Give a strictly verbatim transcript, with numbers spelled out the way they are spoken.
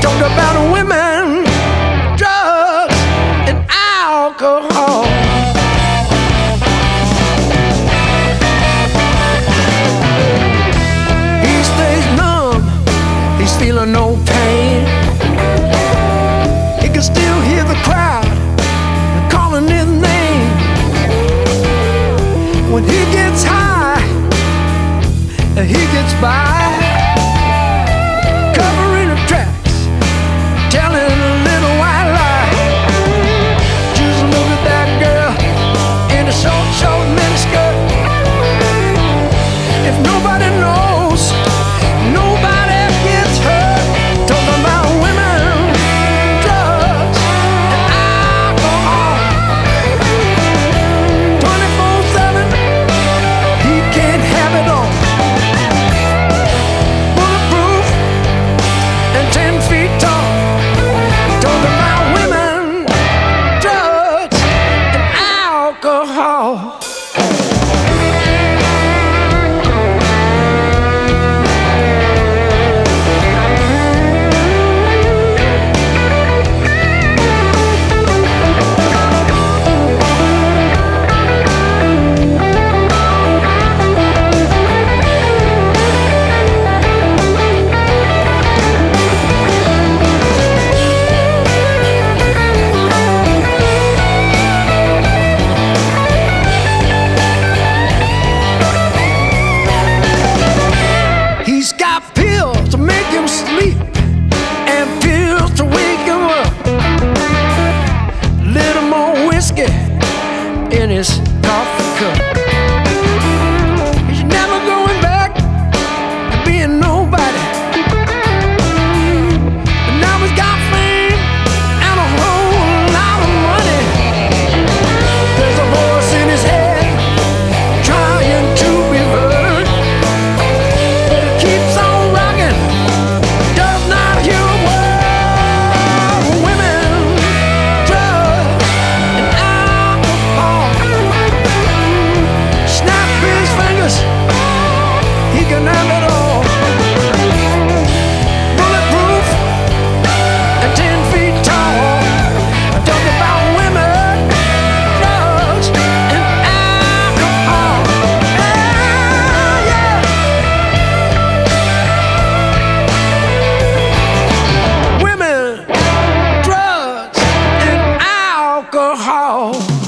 Talk about women, drugs, and alcohol. He stays numb, he's feeling no pain. He can still hear the crowd calling his name. When he gets high, he gets by, covering the tracks, telling a little white lie. Just look at that girl in a short, short miniskirt. If nobody knows, nobody gets hurt. Talking about women, drugs, and alcohol. twenty-four seven, he can't have it all. Bulletproof and ten feet tall. Talking about women, drugs, and alcohol. He's got pills to make him sleep and pills to wake him up. Little more whiskey in his coffee cup. He's never going back to being nobody. But now he's got fame and a whole lot of money. There's a voice in his head trying to be heard. Keeps on rocking, does not hear a word. Women, drugs, and alcohol. Snap his fingers, he can have it all. Bulletproof and ten feet tall. I'm talking about women, drugs, and alcohol. Yeah, yeah. Women, drugs, and alcohol.